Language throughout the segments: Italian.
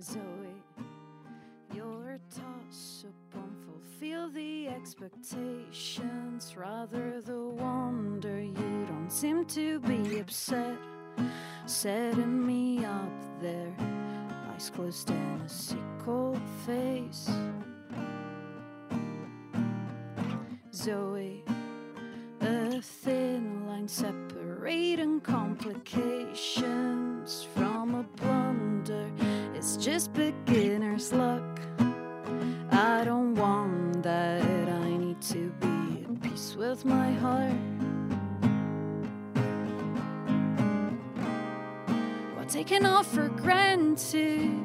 Zoe, your toss upon fulfill the expectations, rather the wonder you don't seem to be upset, setting me up there, eyes closed and a sick face. Zoe, a thin line separating complications from a blunder. It's just beginner's luck. I don't want that. I need to be at peace with my heart. While taking all for granted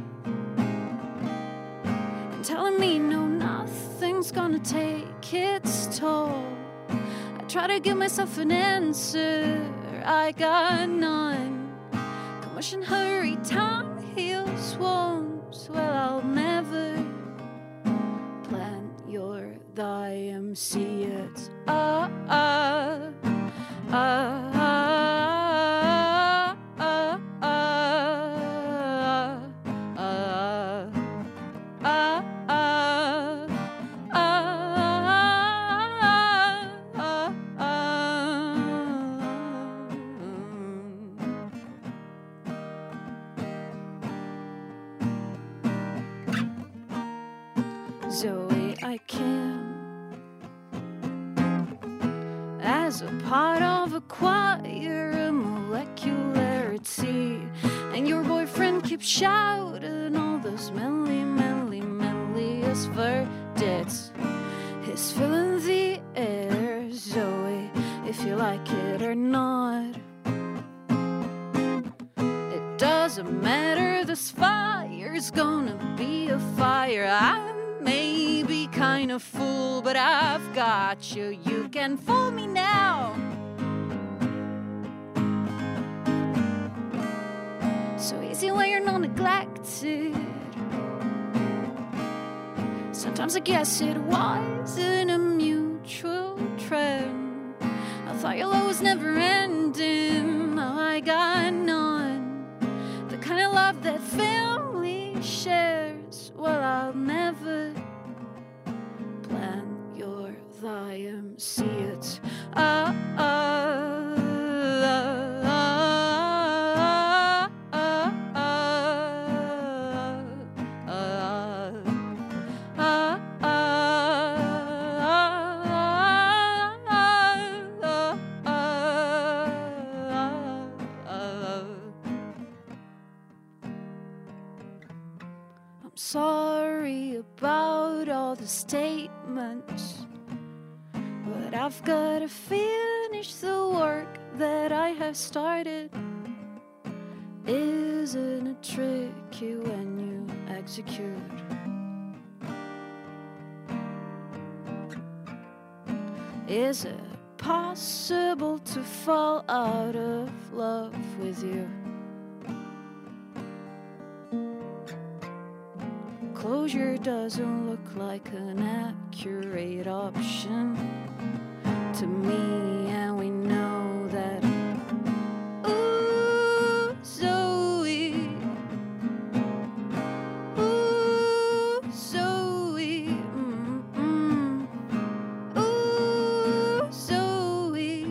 and telling me no, nothing's gonna take its toll. I try to give myself an answer, I got none. Commotion, hurry, time heals wounds. Well, I'll never plant your thyme seeds. Zoe, I can, as a part of acquire a molecularity, and your boyfriend keeps shouting all those melliest verdicts. He's filling the air, Zoe, if you like it or not. It doesn't matter, this fire's gonna be a fire. I may be kind of fool, but I've got you. You can fool me now. So easy when you're not neglected. Sometimes I guess it wasn't a mutual trend. I thought your love was never ending. Now I got none. The kind of love that family shares. Well, I'll never plant your thyme seeds. Sorry about all the statements, but I've got to finish the work that I have started. Isn't it tricky when you execute? Is it possible to fall out of love with you? Closure doesn't look like an accurate option to me, and we know that. Ooh, Zoe. Ooh, Zoe. Ooh, Zoe.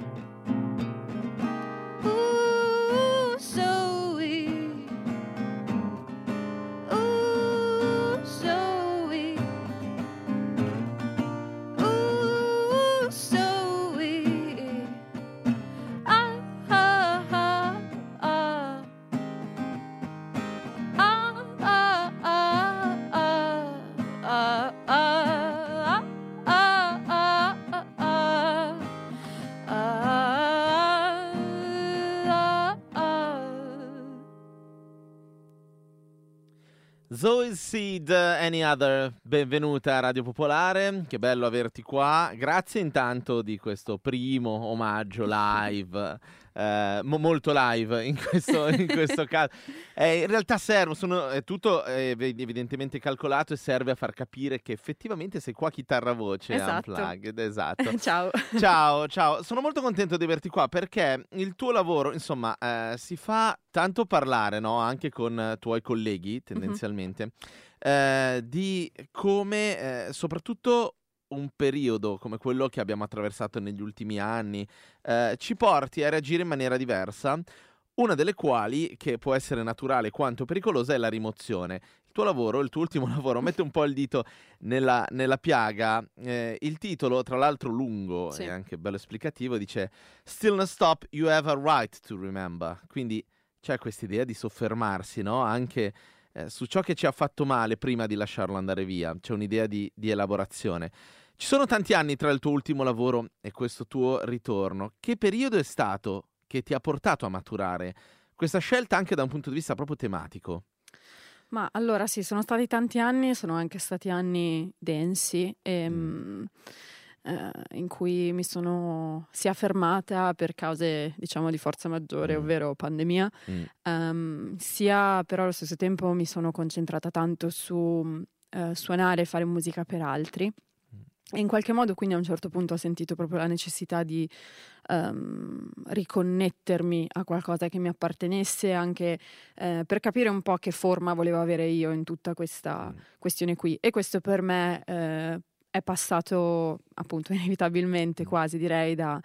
Ooh, Zoe. Zoe Seed, Any Other, benvenuta a Radio Popolare, che bello averti qua. Grazie intanto di questo primo omaggio live molto live in questo caso. In realtà è tutto evidentemente calcolato e serve a far capire che effettivamente sei qua chitarra-voce, Esatto. Unplugged, esatto. Ciao. Ciao. Sono molto contento di averti qua perché il tuo lavoro, insomma, si fa tanto parlare, no? Anche con tuoi colleghi, tendenzialmente, di come, soprattutto un periodo come quello che abbiamo attraversato negli ultimi anni, ci porti a reagire in maniera diversa, una delle quali, che può essere naturale quanto pericolosa, è la rimozione. Il tuo lavoro, il tuo ultimo lavoro, mette un po' il dito nella piaga. Il titolo, tra l'altro lungo Sì. e anche bello esplicativo, dice "Stillness Stop, you have a right to remember". Quindi c'è questa idea di soffermarsi, no? Anche su ciò che ci ha fatto male prima di lasciarlo andare via. C'è un'idea di elaborazione. Ci sono tanti anni tra il tuo ultimo lavoro e questo tuo ritorno. Che periodo è stato che ti ha portato a maturare questa scelta anche da un punto di vista proprio tematico? Ma allora sì, sono stati tanti anni, sono anche stati anni densi in cui mi sono sia fermata per cause, diciamo, di forza maggiore, ovvero pandemia, sia però allo stesso tempo mi sono concentrata tanto su suonare e fare musica per altri. E in qualche modo quindi a un certo punto ho sentito proprio la necessità di riconnettermi a qualcosa che mi appartenesse, anche per capire un po' che forma volevo avere io in tutta questa questione qui. E questo per me è passato appunto inevitabilmente, quasi direi, da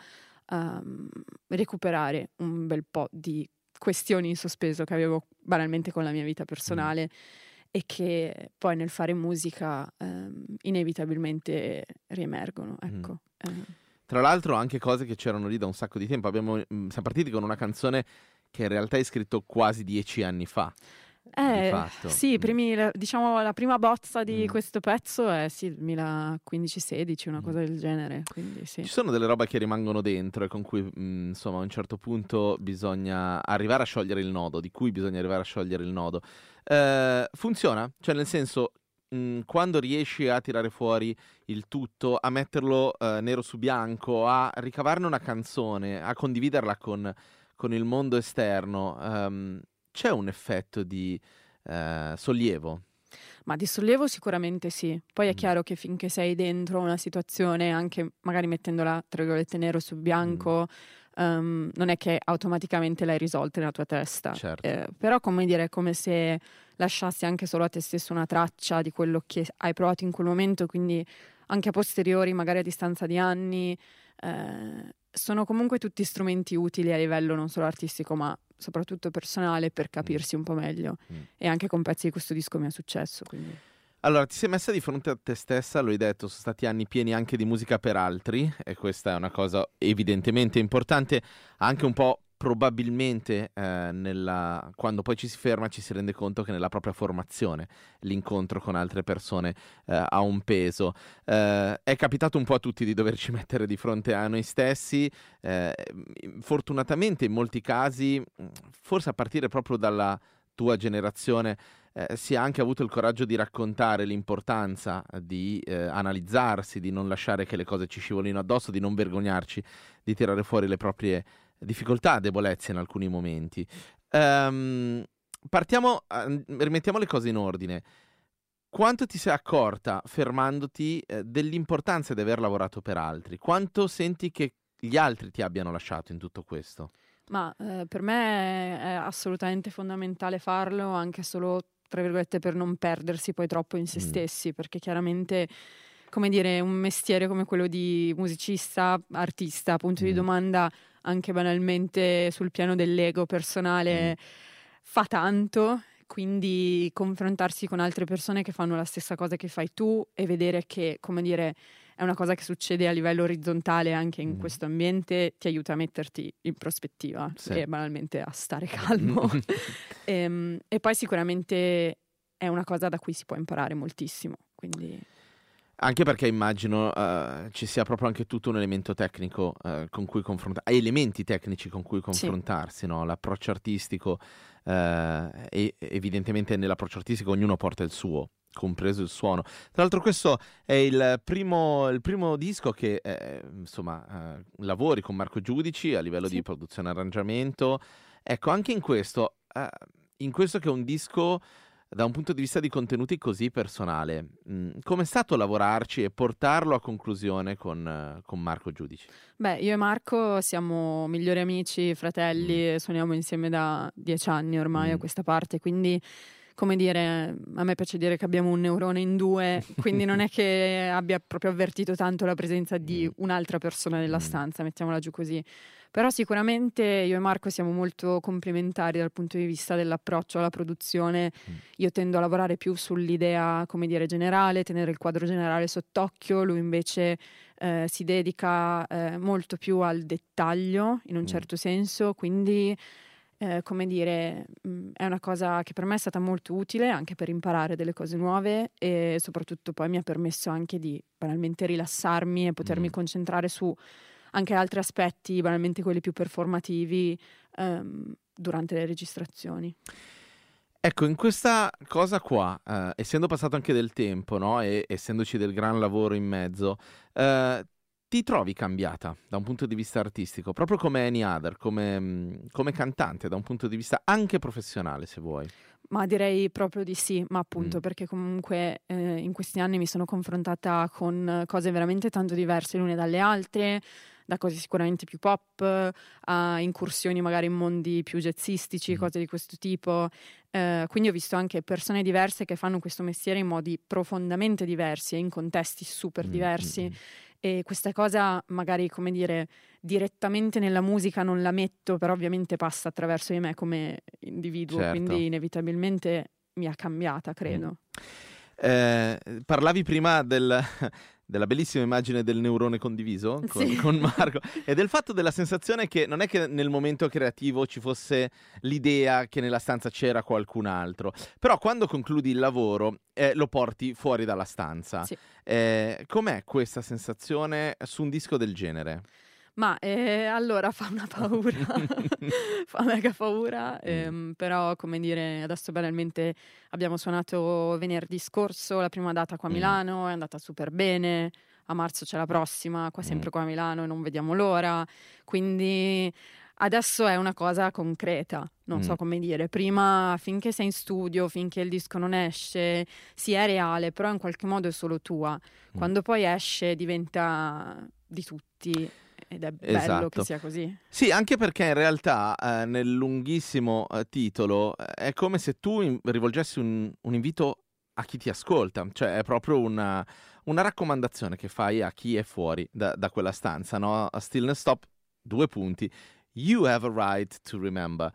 recuperare un bel po' di questioni in sospeso che avevo banalmente con la mia vita personale. E che poi nel fare musica inevitabilmente riemergono, ecco. Tra l'altro anche cose che c'erano lì da un sacco di tempo. Siamo partiti con una canzone che in realtà hai scritto quasi 10 anni fa. Di fatto. Sì, diciamo la prima bozza di questo pezzo è sì, 2015-16, una cosa del genere, quindi sì. Ci sono delle robe che rimangono dentro e con cui insomma a un certo punto bisogna arrivare a sciogliere il nodo, di cui bisogna arrivare a sciogliere il nodo. Funziona? Cioè nel senso, quando riesci a tirare fuori il tutto, a metterlo nero su bianco, a ricavarne una canzone, a condividerla con il mondo esterno, c'è un effetto di sollievo? Ma di sollievo sicuramente sì. Poi è chiaro che finché sei dentro una situazione, anche magari mettendola tra virgolette nero su bianco, non è che automaticamente l'hai risolta nella tua testa. Certo. Però come dire, è come se lasciassi anche solo a te stesso una traccia di quello che hai provato in quel momento, quindi anche a posteriori, magari a distanza di anni, sono comunque tutti strumenti utili a livello non solo artistico ma soprattutto personale, per capirsi un po' meglio. E anche con pezzi di questo disco mi è successo, quindi. Allora, ti sei messa di fronte a te stessa, lo hai detto, sono stati anni pieni anche di musica per altri, e questa è una cosa evidentemente importante, anche un po' probabilmente quando poi ci si ferma ci si rende conto che nella propria formazione l'incontro con altre persone ha un peso. È capitato un po' a tutti di doverci mettere di fronte a noi stessi, fortunatamente in molti casi, forse a partire proprio dalla tua generazione, si è anche avuto il coraggio di raccontare l'importanza di analizzarsi, di non lasciare che le cose ci scivolino addosso, di non vergognarci, di tirare fuori le proprie difficoltà, debolezze in alcuni momenti. Rimettiamo le cose in ordine. Quanto ti sei accorta, fermandoti, dell'importanza di aver lavorato per altri? Quanto senti che gli altri ti abbiano lasciato in tutto questo? Ma per me è assolutamente fondamentale farlo, anche solo, tra virgolette, per non perdersi poi troppo in se stessi, perché chiaramente, come dire, un mestiere come quello di musicista, artista, punto di domanda, anche banalmente sul piano dell'ego personale, fa tanto. Quindi confrontarsi con altre persone che fanno la stessa cosa che fai tu e vedere che, come dire, è una cosa che succede a livello orizzontale anche in questo ambiente, ti aiuta a metterti in prospettiva e banalmente a stare calmo. E poi sicuramente è una cosa da cui si può imparare moltissimo, quindi. Anche perché immagino ci sia proprio anche tutto un elemento tecnico con cui elementi tecnici con cui confrontarsi, no? L'approccio artistico, e evidentemente nell'approccio artistico ognuno porta il suo, compreso il suono. Tra l'altro questo è il primo disco che lavori con Marco Giudici a livello di produzione e arrangiamento. Ecco, anche in questo che è un disco da un punto di vista di contenuti così personale, com'è stato lavorarci e portarlo a conclusione con Marco Giudici? Beh, io e Marco siamo migliori amici, fratelli, e suoniamo insieme da 10 anni ormai a questa parte, quindi come dire, a me piace dire che abbiamo un neurone in due, quindi non è che abbia proprio avvertito tanto la presenza di un'altra persona nella stanza, mettiamola giù così. Però sicuramente io e Marco siamo molto complementari dal punto di vista dell'approccio alla produzione. Io tendo a lavorare più sull'idea, come dire, generale, tenere il quadro generale sott'occhio, lui invece si dedica molto più al dettaglio, in un certo senso, quindi come dire, è una cosa che per me è stata molto utile anche per imparare delle cose nuove e soprattutto poi mi ha permesso anche di banalmente rilassarmi e potermi concentrare su anche altri aspetti, banalmente quelli più performativi, durante le registrazioni. Ecco, in questa cosa qua, essendo passato anche del tempo, no? E essendoci del gran lavoro in mezzo, ti trovi cambiata da un punto di vista artistico, proprio come Any Other, come cantante, da un punto di vista anche professionale, se vuoi? Ma direi proprio di sì, ma appunto perché comunque in questi anni mi sono confrontata con cose veramente tanto diverse l'une dalle altre, da cose sicuramente più pop a incursioni magari in mondi più jazzistici, cose di questo tipo. Quindi ho visto anche persone diverse che fanno questo mestiere in modi profondamente diversi e in contesti super diversi. E questa cosa magari, come dire, direttamente nella musica non la metto, però ovviamente passa attraverso di me come individuo, certo. quindi inevitabilmente mi ha cambiata, credo. Parlavi prima della bellissima immagine del neurone condiviso con Marco e del fatto della sensazione che non è che nel momento creativo ci fosse l'idea che nella stanza c'era qualcun altro, però quando concludi il lavoro lo porti fuori dalla stanza. Sì. Com'è questa sensazione su un disco del genere? Ma allora fa una paura, fa mega paura, però come dire, adesso banalmente abbiamo suonato venerdì scorso la prima data qua a Milano, è andata super bene, a marzo c'è la prossima, qua sempre qua a Milano e non vediamo l'ora, quindi adesso è una cosa concreta, non so come dire, prima finché sei in studio, finché il disco non esce, sì è reale, però in qualche modo è solo tua, quando poi esce diventa di tutti. Ed è bello che sia così. Sì, anche perché in realtà nel lunghissimo titolo è come se tu rivolgessi un invito a chi ti ascolta, cioè è proprio una raccomandazione che fai a chi è fuori da quella stanza, no? A Stillness Stop, 2 punti. You have a right to remember.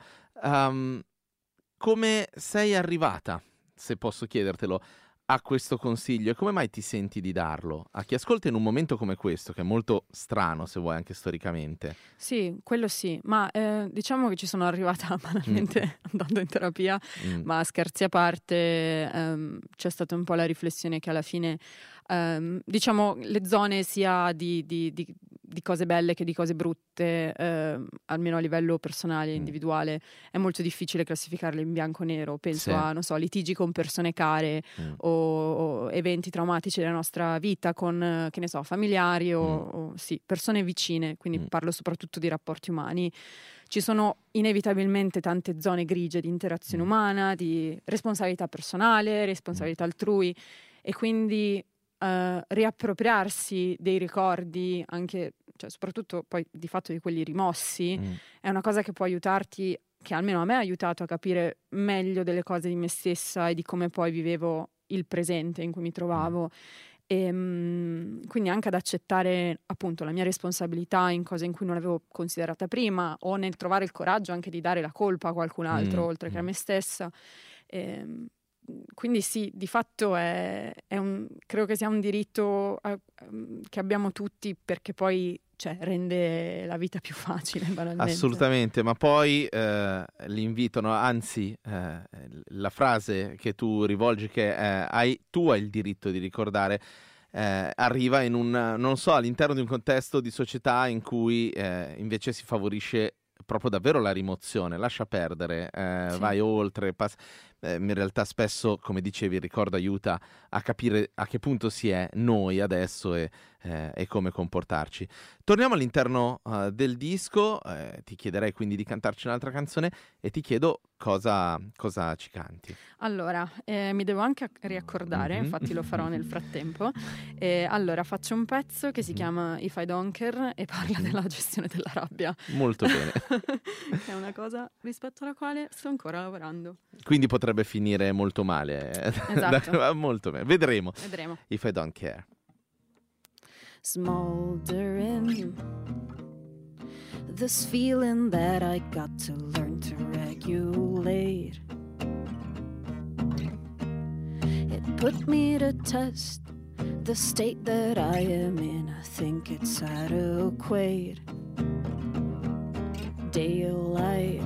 Come sei arrivata, se posso chiedertelo, a questo consiglio e come mai ti senti di darlo a chi ascolta in un momento come questo, che è molto strano, se vuoi, anche storicamente? Sì, quello sì, ma diciamo che ci sono arrivata banalmente andando in terapia, ma scherzi a parte, c'è stata un po' la riflessione che alla fine, diciamo, le zone sia di cose belle che di cose brutte, almeno a livello personale e individuale, è molto difficile classificarle in bianco o nero. Penso a, non so, litigi con persone care o eventi traumatici della nostra vita con, che ne so, familiari o sì, persone vicine, quindi parlo soprattutto di rapporti umani. Ci sono inevitabilmente tante zone grigie di interazione umana, di responsabilità personale, responsabilità altrui, e quindi riappropriarsi dei ricordi, anche, cioè, soprattutto poi di fatto di quelli rimossi, è una cosa che può aiutarti, che almeno a me ha aiutato a capire meglio delle cose di me stessa e di come poi vivevo il presente in cui mi trovavo, e quindi anche ad accettare appunto la mia responsabilità in cose in cui non l'avevo considerata prima, o nel trovare il coraggio anche di dare la colpa a qualcun altro oltre che a me stessa. Quindi sì, di fatto credo che sia un diritto che abbiamo tutti, perché poi, cioè, rende la vita più facile, banalmente. Assolutamente, ma poi l'invito, no? Anzi, la frase che tu rivolgi, che tu hai il diritto di ricordare, arriva in non so, all'interno di un contesto di società in cui invece si favorisce proprio davvero la rimozione, lascia perdere, vai oltre, in realtà spesso, come dicevi, il ricordo aiuta a capire a che punto si è noi adesso e come comportarci. Torniamo all'interno del disco, ti chiederei quindi di cantarci un'altra canzone e ti chiedo cosa ci canti. Allora, mi devo anche riaccordare, infatti lo farò nel frattempo. Allora, faccio un pezzo che si chiama If I Don't Care e parla della gestione della rabbia. Molto bene. È una cosa rispetto alla quale sto ancora lavorando. Quindi potrebbe finire molto male. Esatto. Molto bene. Vedremo. If I Don't Care. Smoldering, this feeling that I got to learn to regulate. It put me to test, the state that I am in. I think it's adequate. Daylight,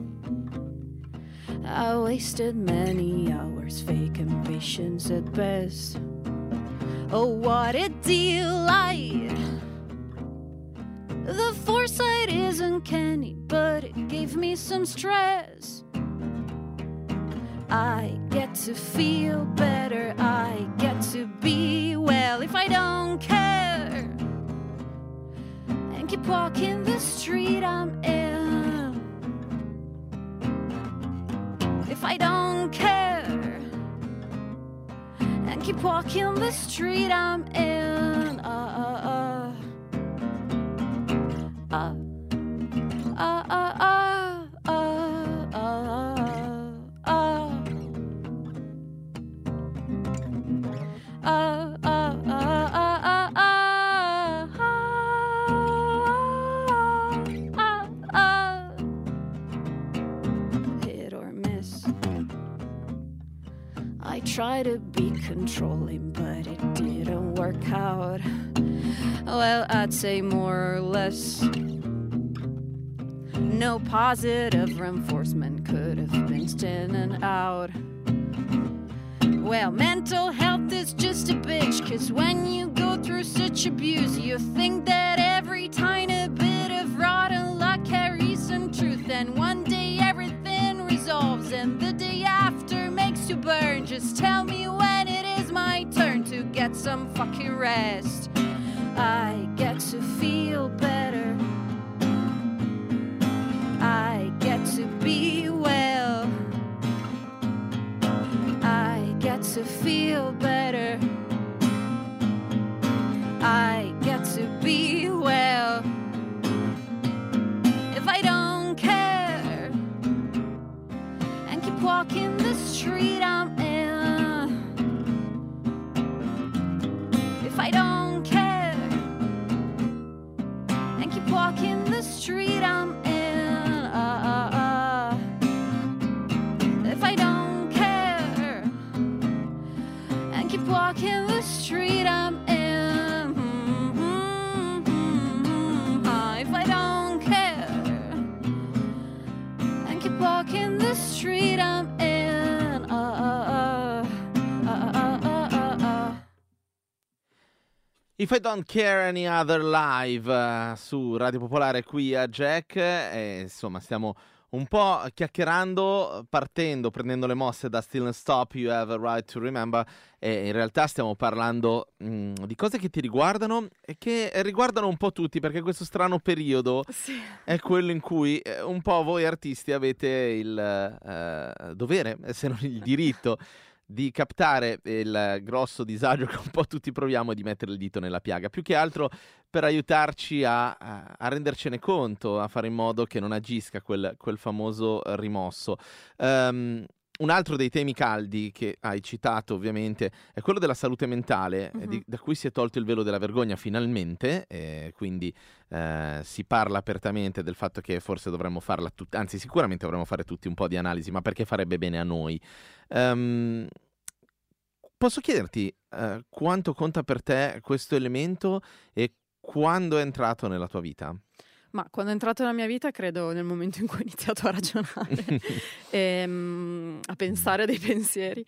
I wasted many hours faking patience at best. Oh, what a delight. The foresight isn't canny, but it gave me some stress. I get to feel better, I get to be well if I don't care, and keep walking the street I'm in. If I don't care, and keep walking the street I'm in. Hit or miss. I try to be controlling, but it didn't work out. Well, I'd say more or less. No positive reinforcement could have been standing out. Well, mental health is just a bitch, 'cause when you go through such abuse, you think that every tiny bit of rotten luck carries some truth, and one day everything resolves, and the day after makes you burn. Just tell me when it is my turn to get some fucking rest. I get to feel better, I get to be well, I get to feel better, I get to be well. If I don't care, and keep walking the street I'm in. If I don't care, and keep walking the street I'm in. If I don't care, and keep walking the street I'm in. If I don't care, and keep walking the street I'm in. If I Don't Care Any Other Live su Radio Popolare qui a Jack, e insomma stiamo un po' chiacchierando, prendendo le mosse da Still and Stop, You Have a Right to Remember, e in realtà stiamo parlando di cose che ti riguardano e che riguardano un po' tutti, perché questo strano periodo è quello in cui un po' voi artisti avete il dovere, se non il diritto, di captare il grosso disagio che un po' tutti proviamo e di mettere il dito nella piaga, più che altro per aiutarci a rendercene conto, a fare in modo che non agisca quel famoso rimosso. Un altro dei temi caldi che hai citato ovviamente è quello della salute mentale, da cui si è tolto il velo della vergogna finalmente, quindi si parla apertamente del fatto che forse dovremmo farla tutti, anzi sicuramente dovremmo fare tutti un po' di analisi, ma perché farebbe bene a noi. Posso chiederti quanto conta per te questo elemento e quando è entrato nella tua vita? Ma quando è entrato nella mia vita, credo nel momento in cui ho iniziato a ragionare, a pensare dei pensieri.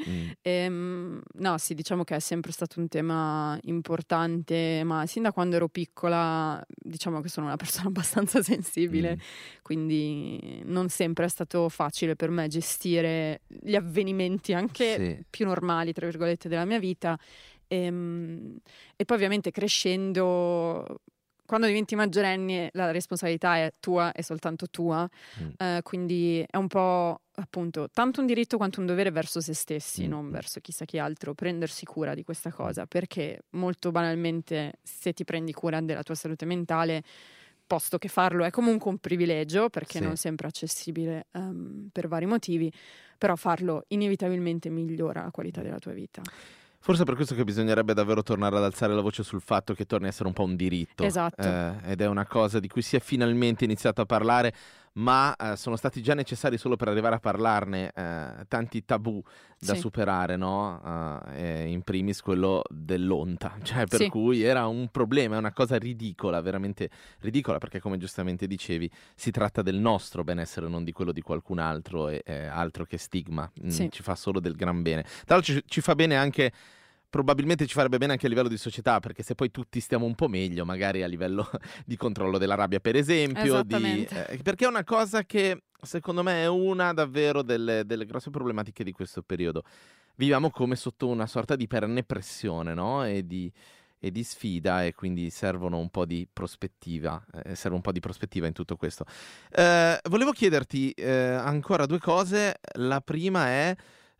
No, sì, diciamo che è sempre stato un tema importante, ma sin da quando ero piccola, diciamo che sono una persona abbastanza sensibile, quindi non sempre è stato facile per me gestire gli avvenimenti anche più normali, tra virgolette, della mia vita. E poi ovviamente crescendo, quando diventi maggiorenne la responsabilità è tua, è soltanto tua, quindi è un po' appunto tanto un diritto quanto un dovere verso se stessi, non verso chissà chi altro, prendersi cura di questa cosa, perché molto banalmente se ti prendi cura della tua salute mentale, posto che farlo è comunque un privilegio, perché non sempre accessibile per vari motivi, però farlo inevitabilmente migliora la qualità della tua vita. Forse è per questo che bisognerebbe davvero tornare ad alzare la voce sul fatto che torni a essere un po' un diritto. Esatto. Ed è una cosa di cui si è finalmente iniziato a parlare, ma sono stati già necessari solo per arrivare a parlarne tanti tabù da superare, no? In primis quello dell'onta, cioè per cui era un problema, è una cosa ridicola, veramente ridicola, perché come giustamente dicevi si tratta del nostro benessere, non di quello di qualcun altro, e altro che stigma, ci fa solo del gran bene. Tra l'altro ci fa bene anche, probabilmente ci farebbe bene anche a livello di società, perché se poi tutti stiamo un po' meglio, magari a livello di controllo della rabbia, per esempio, perché è una cosa che secondo me è una davvero delle grosse problematiche di questo periodo. Viviamo come sotto una sorta di perenne pressione, no? E di sfida, e quindi servono un po' di prospettiva, serve un po' di prospettiva in tutto questo. Volevo chiederti ancora due cose. La prima è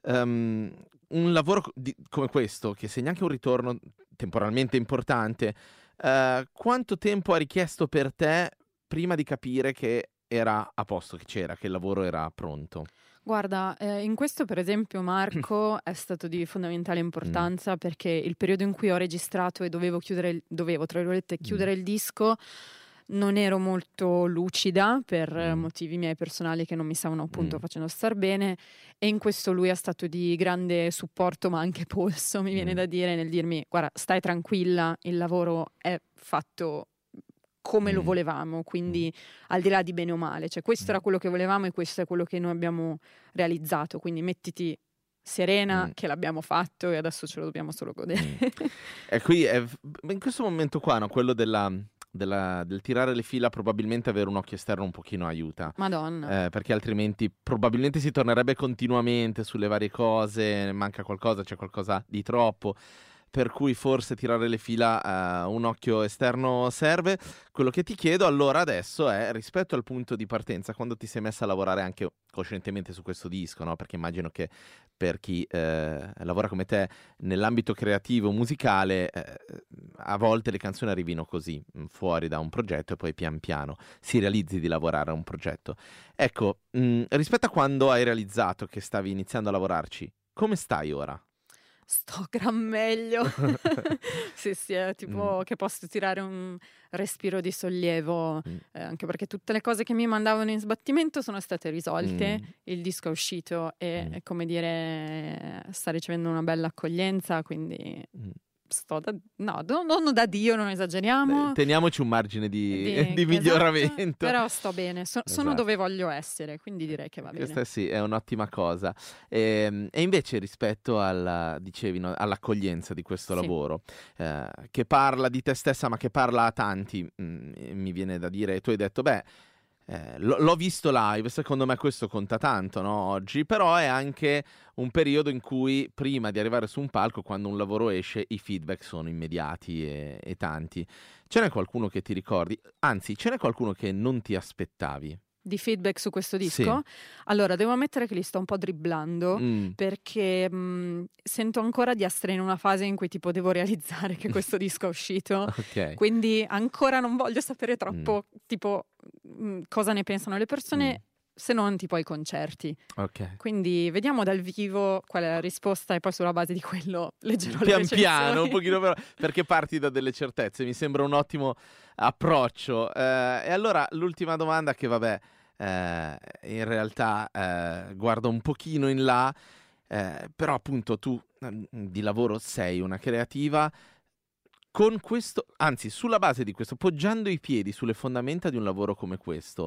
un lavoro come questo, che segna anche un ritorno temporalmente importante, quanto tempo ha richiesto per te prima di capire che era a posto, che c'era, che il lavoro era pronto? Guarda, in questo per esempio Marco è stato di fondamentale importanza, perché il periodo in cui ho registrato e dovevo tra virgolette chiudere il disco, non ero molto lucida per motivi miei personali che non mi stavano appunto facendo star bene, e in questo lui è stato di grande supporto, ma anche polso, mi viene da dire, nel dirmi: guarda, stai tranquilla, il lavoro è fatto come lo volevamo, quindi al di là di bene o male, cioè questo era quello che volevamo e questo è quello che noi abbiamo realizzato, quindi mettiti serena che l'abbiamo fatto e adesso ce lo dobbiamo solo godere. E qui in questo momento qua, no, quello del tirare le fila, probabilmente avere un occhio esterno un pochino aiuta. Madonna. Perché altrimenti probabilmente si tornerebbe continuamente sulle varie cose, manca qualcosa, c'è qualcosa di troppo. Per cui forse tirare le fila, un occhio esterno serve. Quello che ti chiedo allora adesso è, rispetto al punto di partenza, quando ti sei messa a lavorare anche coscientemente su questo disco, no? Perché immagino che per chi lavora come te nell'ambito creativo musicale, a volte le canzoni arrivino così, fuori da un progetto, e poi pian piano si realizzi di lavorare a un progetto. Ecco, rispetto a quando hai realizzato che stavi iniziando a lavorarci, come stai ora? Sto gran meglio. Sì, è tipo che posso tirare un respiro di sollievo, anche perché tutte le cose che mi mandavano in sbattimento sono state risolte, il disco è uscito e come dire, sta ricevendo una bella accoglienza, quindi non da Dio, non esageriamo. Teniamoci un margine di miglioramento. Esatto, però sto bene, sono dove voglio essere, quindi direi che va bene. Questa sì, è un'ottima cosa. E invece rispetto dicevi, no, all'accoglienza di questo lavoro, che parla di te stessa ma che parla a tanti, mi viene da dire, tu hai detto, l'ho visto live, secondo me questo conta tanto, no, oggi, però è anche un periodo in cui prima di arrivare su un palco, quando un lavoro esce, i feedback sono immediati e tanti. Ce n'è qualcuno che ti ricordi? Anzi, ce n'è qualcuno che non ti aspettavi? Di feedback su questo disco? Sì. Allora, devo ammettere che li sto un po' dribblando, perché sento ancora di essere in una fase in cui tipo devo realizzare che questo disco è uscito, quindi ancora non voglio sapere troppo tipo cosa ne pensano le persone, se non tipo ai concerti. Quindi vediamo dal vivo qual è la risposta e poi sulla base di quello leggerò le recensioni. Piano, un pochino però, perché parti da delle certezze, mi sembra un ottimo approccio. E allora l'ultima domanda, che vabbè, in realtà guardo un pochino in là, però appunto tu di lavoro sei una creativa. con questo, anzi, sulla base di questo, poggiando i piedi sulle fondamenta di un lavoro come questo,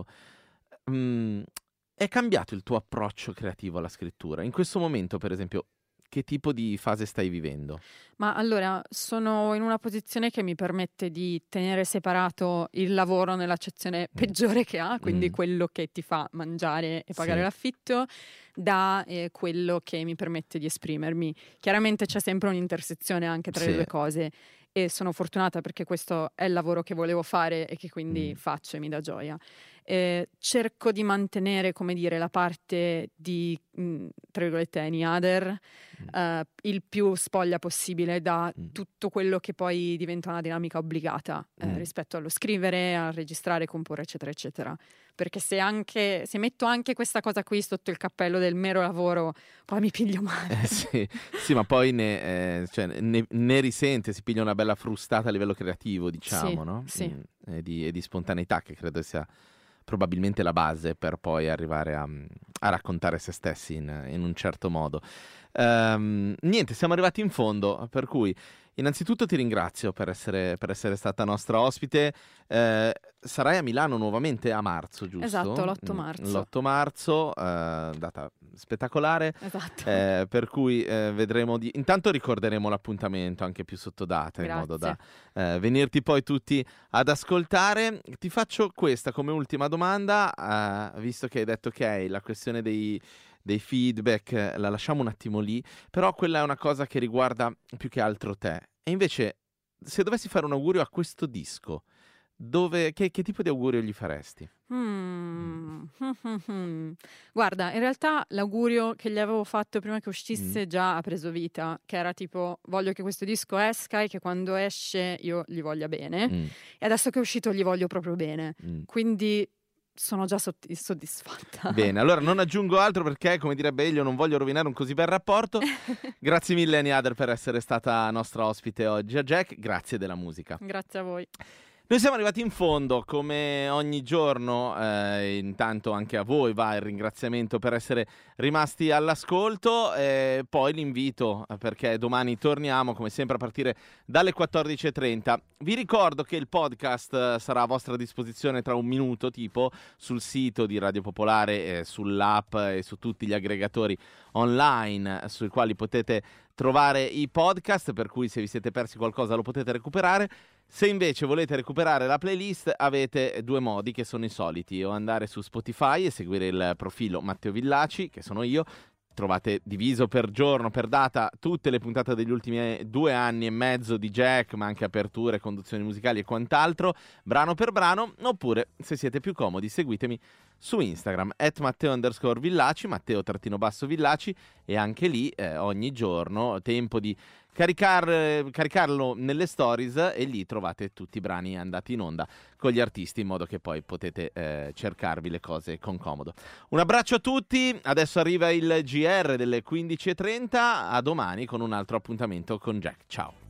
è cambiato il tuo approccio creativo alla scrittura? In questo momento, per esempio, che tipo di fase stai vivendo? Ma allora, sono in una posizione che mi permette di tenere separato il lavoro nell'accezione peggiore che ha, quindi quello che ti fa mangiare e pagare l'affitto, da quello che mi permette di esprimermi. Chiaramente c'è sempre un'intersezione anche tra le due cose, e sono fortunata perché questo è il lavoro che volevo fare e che quindi faccio e mi dà gioia. Cerco di mantenere, come dire, la parte di, tra virgolette, any other, il più spoglia possibile da tutto quello che poi diventa una dinamica obbligata rispetto allo scrivere, a registrare, comporre, eccetera, eccetera. Perché se metto anche questa cosa qui sotto il cappello del mero lavoro, poi mi piglio male. Sì, ma poi ne risente, si piglia una bella frustata a livello creativo, diciamo, no? Sì. E di spontaneità, che credo sia probabilmente la base per poi arrivare a raccontare se stessi in un certo modo. Niente, siamo arrivati in fondo, per cui innanzitutto ti ringrazio per essere stata nostra ospite. Sarai a Milano nuovamente a marzo, giusto? Esatto, l'8 marzo. L'8 marzo, data spettacolare. Esatto. Per cui vedremo intanto ricorderemo l'appuntamento anche più sotto data, in modo da venirti poi tutti ad ascoltare. Ti faccio questa come ultima domanda, visto che hai detto che la questione dei feedback la lasciamo un attimo lì, però quella è una cosa che riguarda più che altro te. E invece, se dovessi fare un augurio a questo disco, che tipo di augurio gli faresti? Guarda, in realtà l'augurio che gli avevo fatto prima che uscisse già ha preso vita, che era tipo: voglio che questo disco esca e che quando esce io gli voglia bene, e adesso che è uscito gli voglio proprio bene, quindi sono già soddisfatta. Bene, allora non aggiungo altro, perché, come direbbe Elio, non voglio rovinare un così bel rapporto. Grazie mille, Any Other, per essere stata nostra ospite oggi. A Jack, grazie della musica. Grazie a voi. Noi siamo arrivati in fondo, come ogni giorno. Intanto anche a voi va il ringraziamento per essere rimasti all'ascolto, poi l'invito, perché domani torniamo come sempre a partire dalle 14:30. Vi ricordo che il podcast sarà a vostra disposizione tra un minuto tipo sul sito di Radio Popolare, sull'app e su tutti gli aggregatori online sui quali potete trovare i podcast, per cui se vi siete persi qualcosa lo potete recuperare. Se invece volete recuperare la playlist, avete due modi che sono i soliti: o andare su Spotify e seguire il profilo Matteo Villaci, che sono io. Trovate diviso per giorno, per data, tutte le puntate degli ultimi 2 anni e mezzo di Jack, ma anche aperture, conduzioni musicali e quant'altro, brano per brano. Oppure, se siete più comodi, seguitemi su Instagram @Matteo_Villaci, Matteo_Villaci, e anche lì ogni giorno tempo di caricarlo nelle stories, e lì trovate tutti i brani andati in onda con gli artisti, in modo che poi potete cercarvi le cose con comodo. Un abbraccio a tutti, adesso arriva il GR delle 15:30, a domani con un altro appuntamento con Jack. Ciao.